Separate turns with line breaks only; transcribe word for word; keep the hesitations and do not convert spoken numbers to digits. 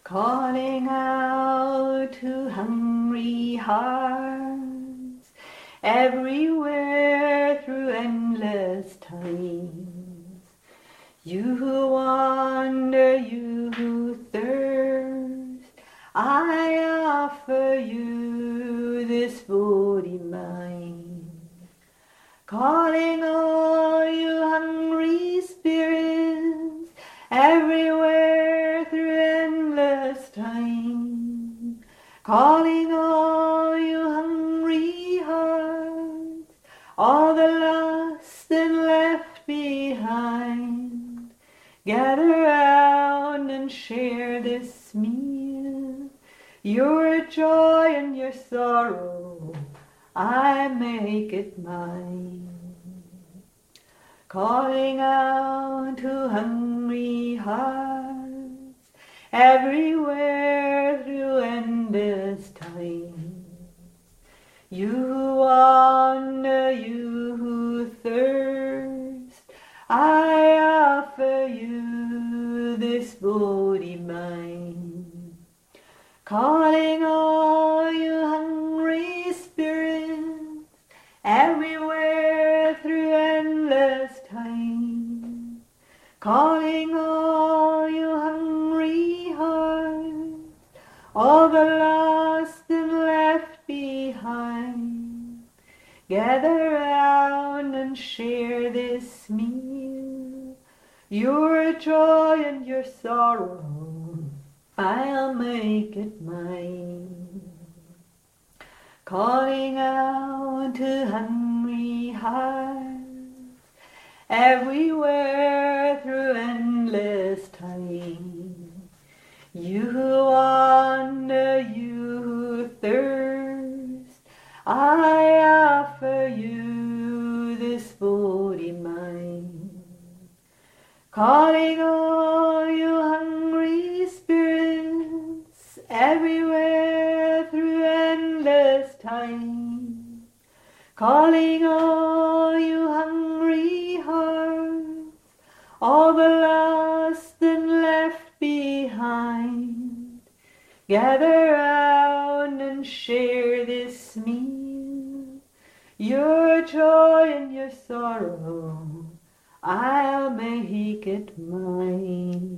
calling out to hungry hearts everywhere through endless times. You who wander, you who thirst, I offer you this body mine. Calling all you hungry spirits everywhere through endless time. Calling all you hungry hearts, all the lost and left behind. Gather round and share this meal, your joy and your sorrow, I make it mine. Calling out to hungry hearts everywhere through endless time. You who wander, you who thirst, I offer you this body mine. Calling all you hungry spirits everywhere through endless time. Calling all you hungry hearts, all the lost and left behind. Gather round and share this meal, your joy and your sorrow, I'll make it mine. Calling out to hungry hearts everywhere through endless time. You who wander, you who thirst, I offer you this body mine. Calling all you hungry spirits everywhere through endless time. Calling all you hungry hearts, all the lost and left behind. Gather round and share this meal, your joy and your sorrow, I'll make it mine.